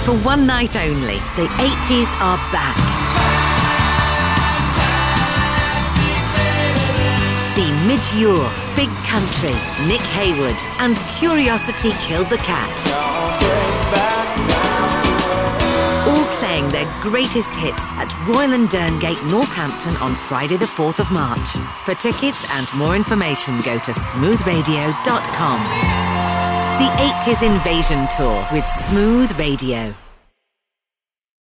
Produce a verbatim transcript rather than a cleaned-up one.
For one night only, the eighties are back. See Midge Ure, Big Country, Nick Haywood and Curiosity Killed the Cat. All playing their greatest hits at Royal and Derngate, Northampton on Friday the fourth of March. For tickets and more information, go to smooth radio dot com. The eighties Invasion Tour with Smooth Radio.